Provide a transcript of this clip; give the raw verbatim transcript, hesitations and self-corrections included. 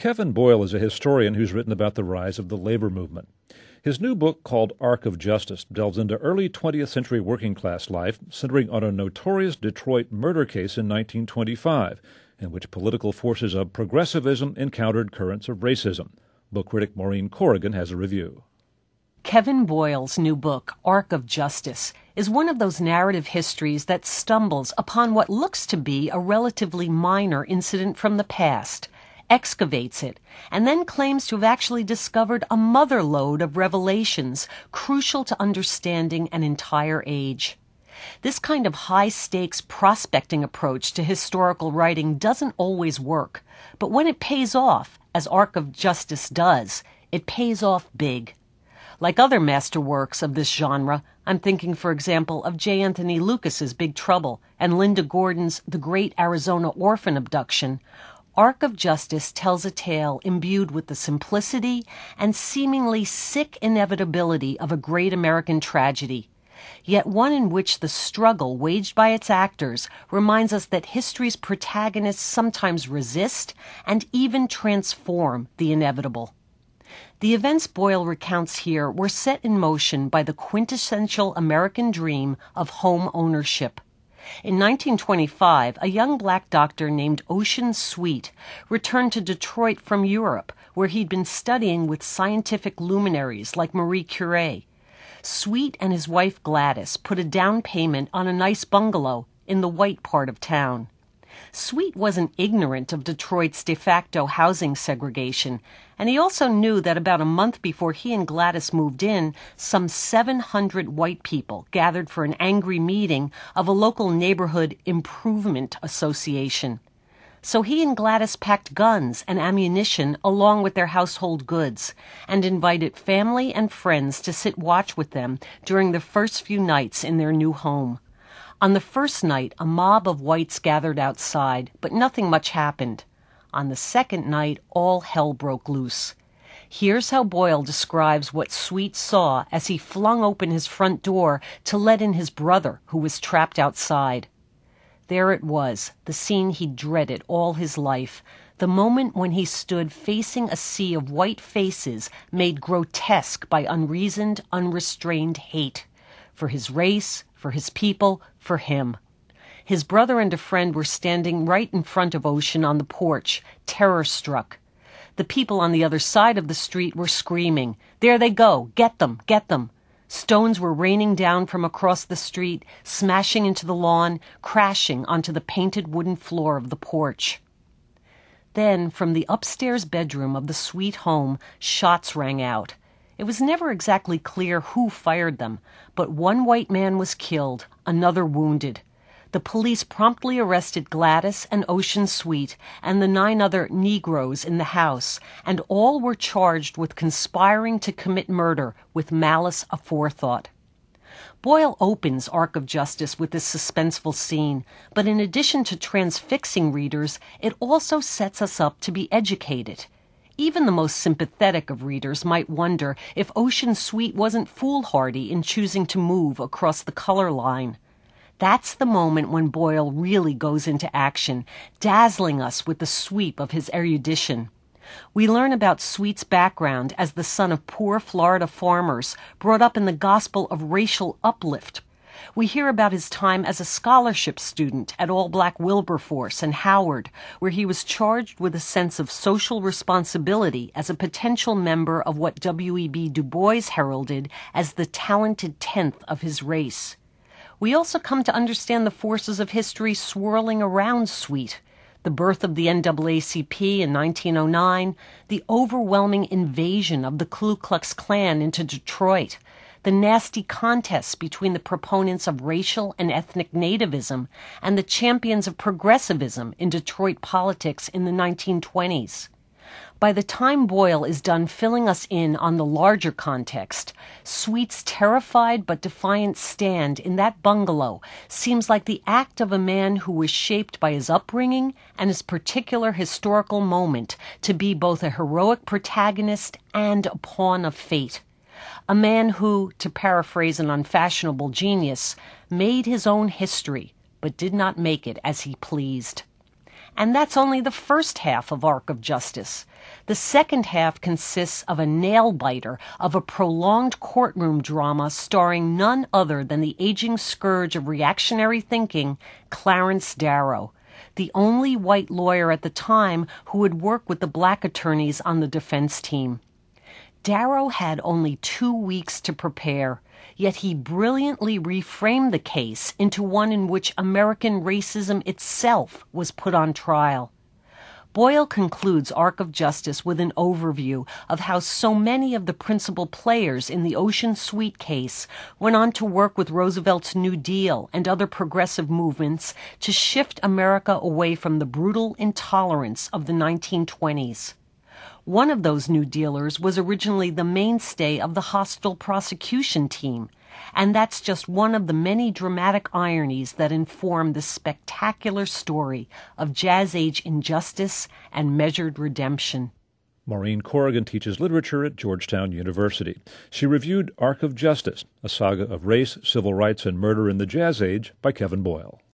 Kevin Boyle is a historian who's written about the rise of the labor movement. His new book, called Arc of Justice, delves into early twentieth century working-class life, centering on a notorious Detroit murder case in nineteen twenty-five, in which political forces of progressivism encountered currents of racism. Book critic Maureen Corrigan has a review. Kevin Boyle's new book, Arc of Justice, is one of those narrative histories that stumbles upon what looks to be a relatively minor incident from the past, excavates it, and then claims to have actually discovered a motherlode of revelations crucial to understanding an entire age. This kind of high-stakes prospecting approach to historical writing doesn't always work, but when it pays off, as Arc of Justice does, it pays off big. Like other masterworks of this genre, I'm thinking, for example, of J. Anthony Lucas's Big Trouble and Linda Gordon's The Great Arizona Orphan Abduction, Arc of Justice tells a tale imbued with the simplicity and seemingly sick inevitability of a great American tragedy, yet one in which the struggle waged by its actors reminds us that history's protagonists sometimes resist and even transform the inevitable. The events Boyle recounts here were set in motion by the quintessential American dream of home ownership. In nineteen twenty-five, a young black doctor named Ocean Sweet returned to Detroit from Europe, where he'd been studying with scientific luminaries like Marie Curie. Sweet and his wife Gladys put a down payment on a nice bungalow in the white part of town. Sweet wasn't ignorant of Detroit's de facto housing segregation, and he also knew that about a month before he and Gladys moved in, some seven hundred white people gathered for an angry meeting of a local neighborhood improvement association. So he and Gladys packed guns and ammunition along with their household goods and invited family and friends to sit watch with them during the first few nights in their new home. On the first night, a mob of whites gathered outside, but nothing much happened. On the second night, all hell broke loose. Here's how Boyle describes what Sweet saw as he flung open his front door to let in his brother, who was trapped outside. There it was, the scene he dreaded all his life, the moment when he stood facing a sea of white faces made grotesque by unreasoned, unrestrained hate. For his race, for his people, for him. His brother and a friend were standing right in front of Ocean on the porch, terror-struck. The people on the other side of the street were screaming, "There they go! Get them! Get them!" Stones were raining down from across the street, smashing into the lawn, crashing onto the painted wooden floor of the porch. Then, from the upstairs bedroom of the Sweet home, shots rang out. It was never exactly clear who fired them, but one white man was killed, another wounded. The police promptly arrested Gladys and Ocean Sweet and the nine other Negroes in the house, and all were charged with conspiring to commit murder with malice aforethought. Boyle opens Arc of Justice with this suspenseful scene, but in addition to transfixing readers, it also sets us up to be educated. Even the most sympathetic of readers might wonder if Ocean Sweet wasn't foolhardy in choosing to move across the color line. That's the moment when Boyle really goes into action, dazzling us with the sweep of his erudition. We learn about Sweet's background as the son of poor Florida farmers, brought up in the gospel of racial uplift. We hear about his time as a scholarship student at all-black Wilberforce and Howard, where he was charged with a sense of social responsibility as a potential member of what W E B Du Bois heralded as the talented tenth of his race. We also come to understand the forces of history swirling around Sweet. The birth of the N double A C P in nineteen oh nine, the overwhelming invasion of the Ku Klux Klan into Detroit, the nasty contests between the proponents of racial and ethnic nativism and the champions of progressivism in Detroit politics in the nineteen twenties. By the time Boyle is done filling us in on the larger context, Sweet's terrified but defiant stand in that bungalow seems like the act of a man who was shaped by his upbringing and his particular historical moment to be both a heroic protagonist and a pawn of fate. A man who, to paraphrase an unfashionable genius, made his own history, but did not make it as he pleased. And that's only the first half of Arc of Justice. The second half consists of a nail-biter of a prolonged courtroom drama starring none other than the aging scourge of reactionary thinking, Clarence Darrow, the only white lawyer at the time who would work with the black attorneys on the defense team. Darrow had only two weeks to prepare, yet he brilliantly reframed the case into one in which American racism itself was put on trial. Boyle concludes Arc of Justice with an overview of how so many of the principal players in the Ocean Suite case went on to work with Roosevelt's New Deal and other progressive movements to shift America away from the brutal intolerance of the nineteen twenties. One of those New Dealers was originally the mainstay of the hostile prosecution team, and that's just one of the many dramatic ironies that inform the spectacular story of Jazz-Age injustice and measured redemption. Maureen Corrigan teaches literature at Georgetown University. She reviewed Arc of Justice, a saga of race, civil rights, and murder in the Jazz Age by Kevin Boyle.